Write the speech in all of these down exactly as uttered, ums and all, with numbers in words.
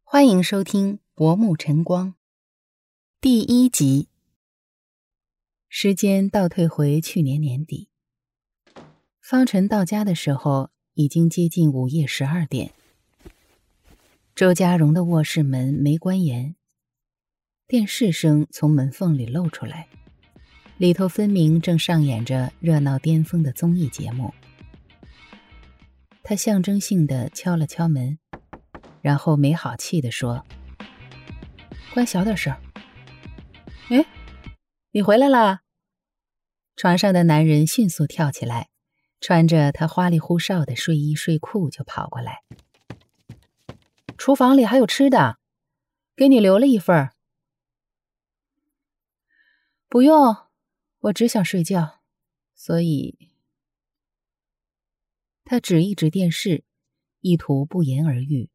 欢迎收听《薄暮晨光》第一集。时间倒退回去年年底，方晨到家的时候已经接近午夜十二点。周家荣的卧室门没关严，电视声从门缝里露出来，里头分明正上演着热闹巅峰的综艺节目。他象征性地敲了敲门，然后没好气地说：“关小点声。”“哎，你回来啦！”床上的男人迅速跳起来，穿着他花里胡哨的睡衣睡裤就跑过来。“厨房里还有吃的，给你留了一份。”“不用，我只想睡觉，所以……”他指一指电视，意图不言而喻。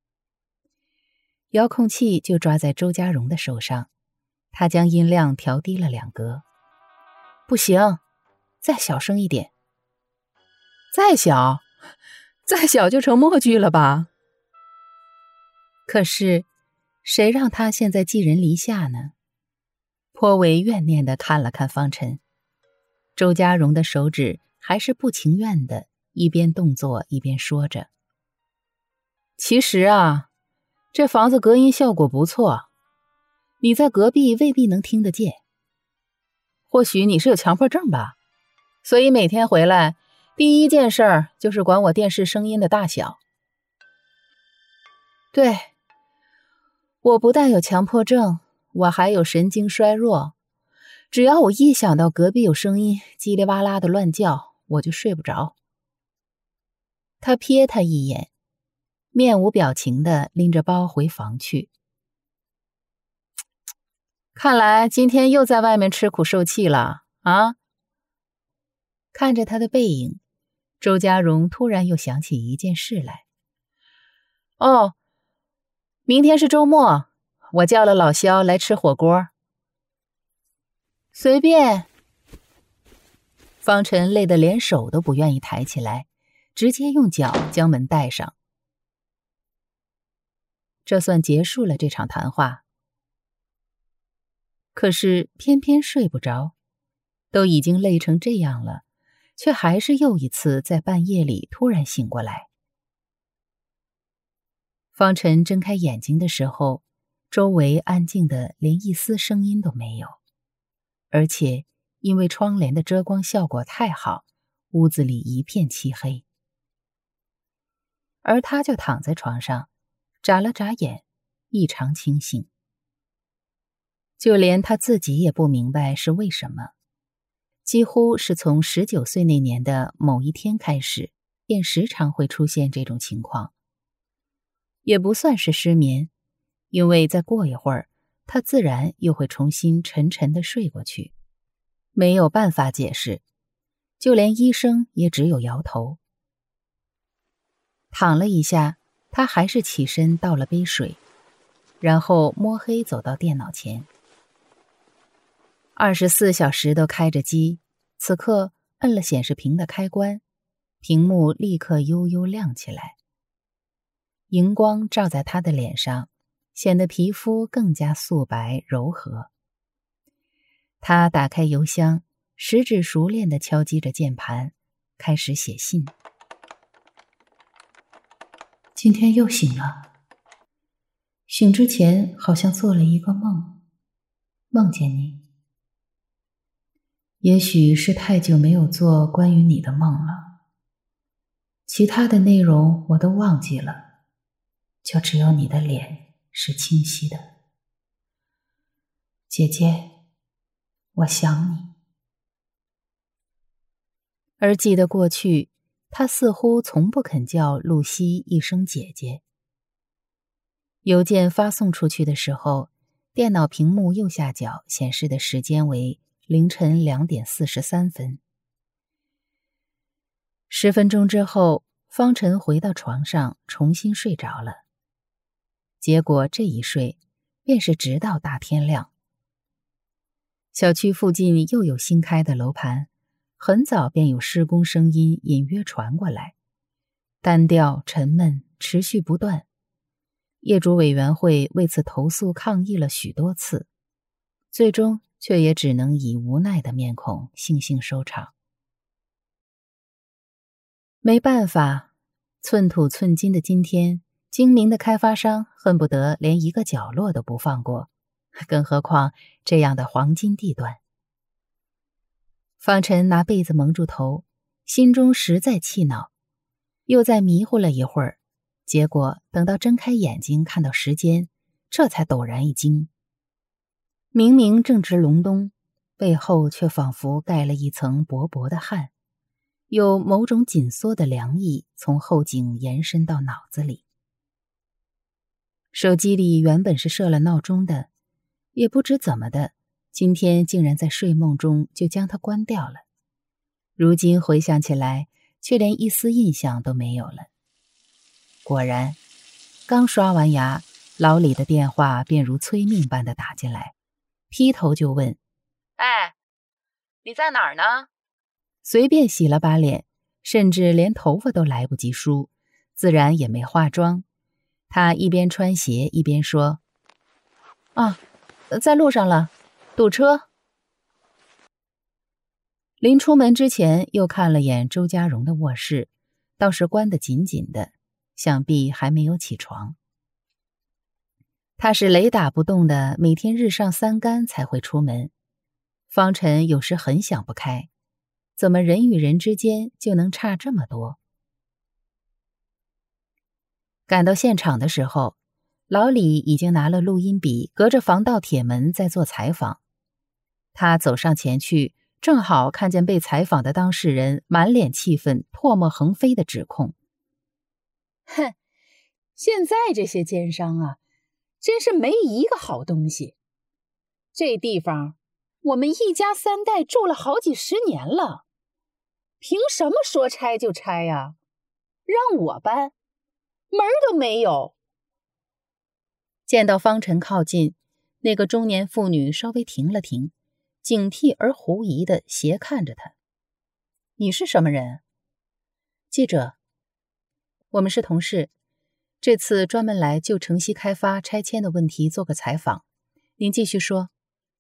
遥控器就抓在周家荣的手上，他将音量调低了两格。“不行，再小声一点。”“再小？再小就成默剧了吧？”可是谁让他现在寄人篱下呢？颇为怨念地看了看方晨，周家荣的手指还是不情愿地一边动作一边说着：“其实啊，这房子隔音效果不错，你在隔壁未必能听得见。或许你是有强迫症吧，所以每天回来第一件事儿就是管我电视声音的大小。”“对，我不但有强迫症，我还有神经衰弱，只要我一想到隔壁有声音叽里哇啦的乱叫，我就睡不着。”他瞥他一眼，面无表情地拎着包回房去。“看来今天又在外面吃苦受气了啊！”看着他的背影，周家荣突然又想起一件事来。“哦，明天是周末，我叫了老肖来吃火锅。”“随便。”方晨累得连手都不愿意抬起来，直接用脚将门带上。这算结束了这场谈话。可是偏偏睡不着，都已经累成这样了，却还是又一次在半夜里突然醒过来。方晨睁开眼睛的时候，周围安静的连一丝声音都没有，而且因为窗帘的遮光效果太好，屋子里一片漆黑。而他就躺在床上，眨了眨眼，异常清醒。就连他自己也不明白是为什么，几乎是从十九岁那年的某一天开始，便时常会出现这种情况。也不算是失眠，因为再过一会儿，他自然又会重新沉沉地睡过去。没有办法解释，就连医生也只有摇头。躺了一下，他还是起身倒了杯水，然后摸黑走到电脑前。二十四小时都开着机，此刻摁了显示屏的开关，屏幕立刻悠悠亮起来。荧光照在他的脸上，显得皮肤更加素白柔和。他打开邮箱，十指熟练地敲击着键盘，开始写信。今天又醒了，醒之前好像做了一个梦，梦见你。也许是太久没有做关于你的梦了，其他的内容我都忘记了，就只有你的脸是清晰的。姐姐，我想你。而记得过去，他似乎从不肯叫露西一声姐姐。邮件发送出去的时候，电脑屏幕右下角显示的时间为凌晨两点四十三分。十分钟之后，方晨回到床上，重新睡着了。结果这一睡，便是直到大天亮。小区附近又有新开的楼盘，很早便有施工声音隐约传过来，单调沉闷，持续不断。 业主委员会为此投诉抗议了许多次，最终却也只能以无奈的面孔悻悻收场。没办法，寸土寸金的今天，精明的开发商恨不得连一个角落都不放过，更何况这样的黄金地段。方晨拿被子蒙住头，心中实在气恼，又再迷糊了一会儿，结果等到睁开眼睛看到时间，这才陡然一惊。明明正值隆冬，背后却仿佛盖了一层薄薄的汗，有某种紧缩的凉意从后颈延伸到脑子里。手机里原本是设了闹钟的，也不知怎么的，今天竟然在睡梦中就将它关掉了。如今回想起来，却连一丝印象都没有了。果然，刚刷完牙，老李的电话便如催命般的打进来，劈头就问： 哎，你在哪儿呢？ 随便洗了把脸，甚至连头发都来不及梳，自然也没化妆。他一边穿鞋一边说：啊，在路上了，堵车。临出门之前又看了眼周家荣的卧室，倒是关得紧紧的，想必还没有起床。他是雷打不动的，每天日上三竿才会出门。方晨有时很想不开，怎么人与人之间就能差这么多？赶到现场的时候，老李已经拿了录音笔，隔着防盗铁门在做采访。他走上前去，正好看见被采访的当事人满脸气愤、唾沫横飞的指控。 哼，现在这些奸商啊，真是没一个好东西。这地方我们一家三代住了好几十年了，凭什么说拆就拆呀？让我搬，门儿都没有。 见到方晨靠近，那个中年妇女稍微停了停，警惕而狐疑地斜看着他。你是什么人？记者。我们是同事，这次专门来就城西开发拆迁的问题做个采访。您继续说。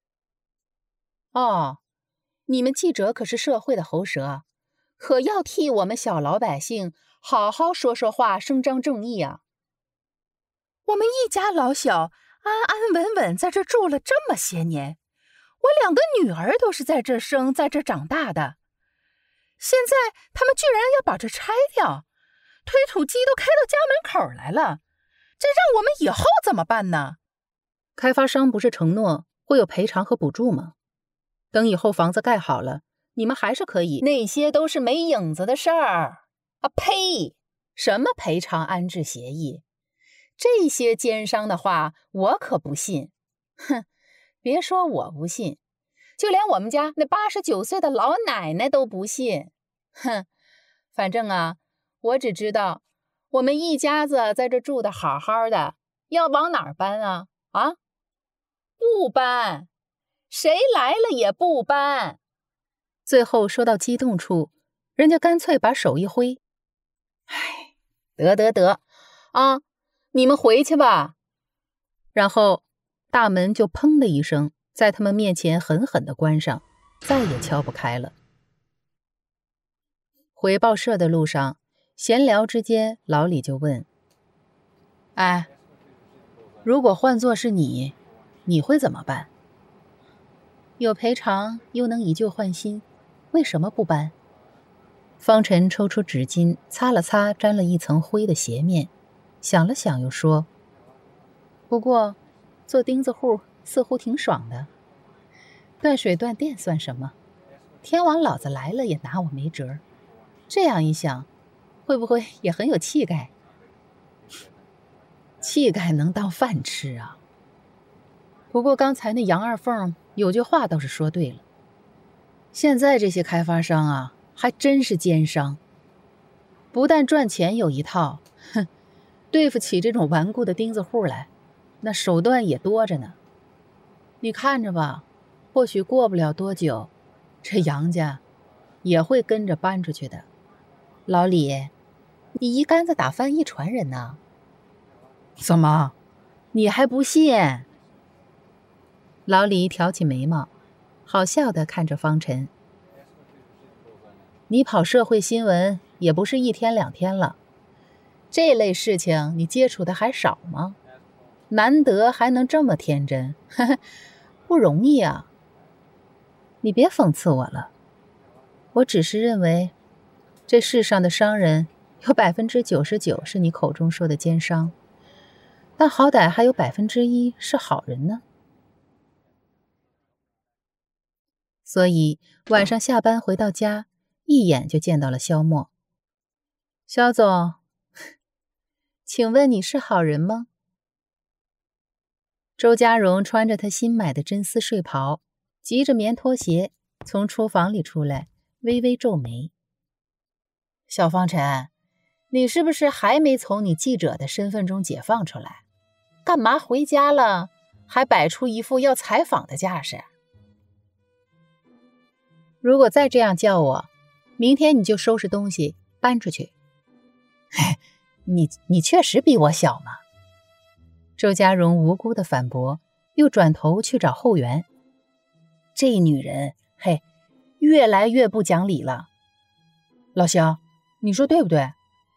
哦，你们记者可是社会的喉舌，可要替我们小老百姓好好说说话，伸张正义啊！我们一家老小安安稳稳在这住了这么些年，我两个女儿都是在这生，在这长大的。现在他们居然要把这拆掉，推土机都开到家门口来了，这让我们以后怎么办呢？ 开发商不是承诺会有赔偿和补助吗？等以后房子盖好了，你们还是可以。 那些都是没影子的事儿啊！呸！什么赔偿安置协议？这些奸商的话我可不信。哼，别说我不信，就连我们家那八十九岁的老奶奶都不信。哼，反正啊，我只知道我们一家子在这住的好好的，要往哪儿搬啊？啊，不搬，谁来了也不搬。 最后说到激动处，人家干脆把手一挥。 唉，得得得啊，你们回去吧。 然后大门就砰的一声在他们面前狠狠地关上，再也敲不开了。回报社的路上，闲聊之间，老李就问：哎，如果换作是你，你会怎么办？有赔偿又能以旧换新，为什么不搬？方晨抽出纸巾擦了擦沾了一层灰的鞋面，想了想又说：不过做钉子户似乎挺爽的，断水断电算什么？天王老子来了也拿我没辙。这样一想，会不会也很有气概？气概能当饭吃啊。不过刚才那杨二凤有句话倒是说对了，现在这些开发商啊，还真是奸商，不但赚钱有一套，哼，对付起这种顽固的钉子户来，那手段也多着呢。你看着吧，或许过不了多久，这杨家也会跟着搬出去的。老李，你一竿子打翻一船人呢。 怎么， 你还不信？ 老李挑起眉毛，好笑地看着方晨。你跑社会新闻也不是一天两天了，这类事情你接触的还少吗？难得还能这么天真，呵呵，不容易啊。你别讽刺我了，我只是认为，这世上的商人有百分之九十九是你口中说的奸商，但好歹还有百分之一是好人呢。所以晚上下班回到家，一眼就见到了萧默。萧总，请问你是好人吗？周家荣穿着他新买的真丝睡袍，系着棉拖鞋，从厨房里出来，微微皱眉。小方晨，你是不是还没从你记者的身份中解放出来？干嘛回家了还摆出一副要采访的架势？如果再这样叫我，明天你就收拾东西搬出去。你你确实比我小嘛。周家荣无辜的反驳，又转头去找后援。这女人，嘿，越来越不讲理了。老萧，你说对不对？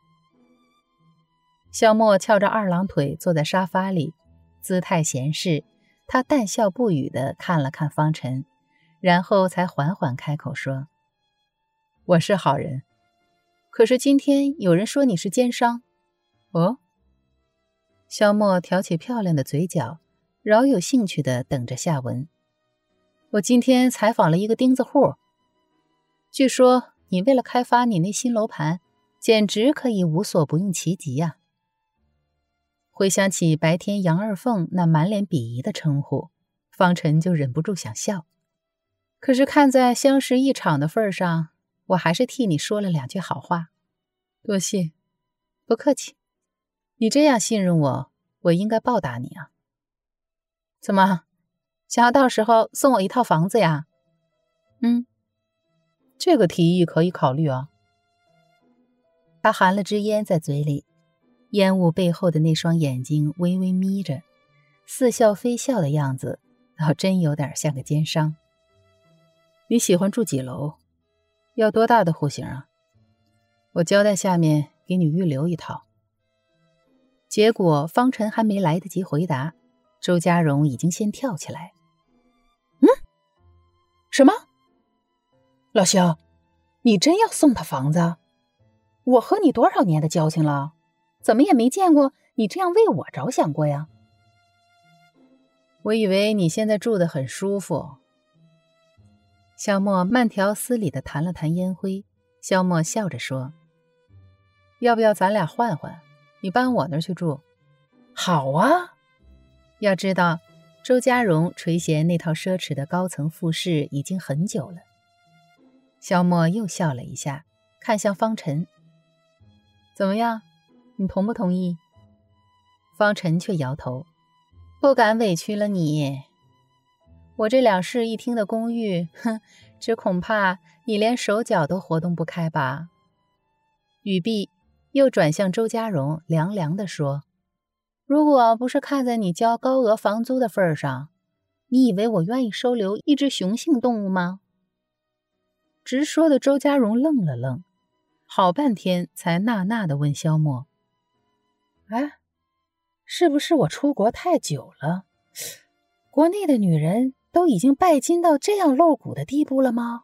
萧默翘着二郎腿坐在沙发里，姿态闲适，他淡笑不语地看了看方晨，然后才缓缓开口说：我是好人，可是今天有人说你是奸商。哦？萧默挑起漂亮的嘴角，饶有兴趣地等着下文。我今天采访了一个钉子户，据说你为了开发你那新楼盘，简直可以无所不用其极呀、啊。回想起白天杨二凤那满脸鄙夷的称呼，方晨就忍不住想笑。可是看在相识一场的份上，我还是替你说了两句好话。多谢。不客气。你这样信任我，我应该报答你啊。怎么，想要到时候送我一套房子呀？嗯，这个提议可以考虑啊。他含了支烟在嘴里，烟雾背后的那双眼睛微微眯着，似笑非笑的样子，倒真有点像个奸商。你喜欢住几楼？要多大的户型啊？我交代下面给你预留一套。结果方晨还没来得及回答，周家荣已经先跳起来。嗯？什么？老萧，你真要送他房子？我和你多少年的交情了，怎么也没见过你这样为我着想过呀？我以为你现在住得很舒服。萧默慢条斯理地弹了弹烟灰，萧默笑着说：要不要咱俩换换，你搬我那儿去住？好啊。要知道周家荣垂涎那套奢侈的高层复式已经很久了。萧默又笑了一下，看向方晨：怎么样，你同不同意？方晨却摇头：不敢委屈了你，我这两室一厅的公寓，哼，只恐怕你连手脚都活动不开吧。语毕，又转向周家荣，凉凉地说：如果不是看在你交高额房租的份上，你以为我愿意收留一只雄性动物吗？直说的周家荣愣了愣，好半天才纳纳地问萧默：哎，是不是我出国太久了，国内的女人都已经拜金到这样露骨的地步了吗？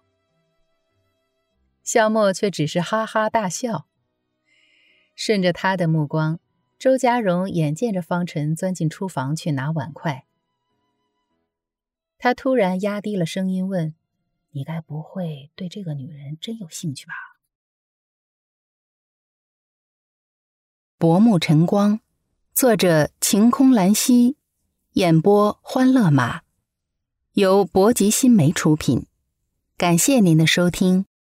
萧默却只是哈哈大笑。顺着他的目光，周家荣眼见着方晨钻进厨房去拿碗筷，他突然压低了声音问：你该不会对这个女人真有兴趣吧？薄暮晨光，作者晴空兰溪，演播欢乐马，由博吉新媒出品。感谢您的收听。